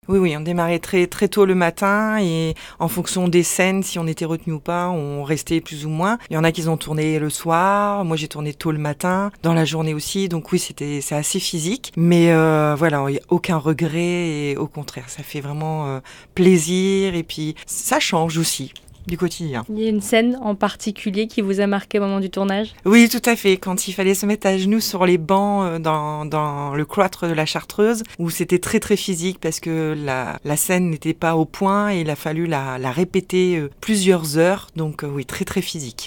Oui, oui, on démarrait très, très tôt le matin et en fonction des scènes, si on était retenu ou pas, on restait plus ou moins. Il y en a qui ont tourné le soir, moi j'ai tourné tôt le matin, dans la journée aussi, donc oui, c'est assez physique. Mais voilà, il n'y a aucun regret et au contraire, ça fait vraiment plaisir et puis ça change aussi du quotidien. Il y a une scène en particulier qui vous a marqué au moment du tournage? Oui, tout à fait. Quand il fallait se mettre à genoux sur les bancs dans le cloître de la Chartreuse, où c'était très très physique parce que la scène n'était pas au point et il a fallu la répéter plusieurs heures. Donc oui, très très physique.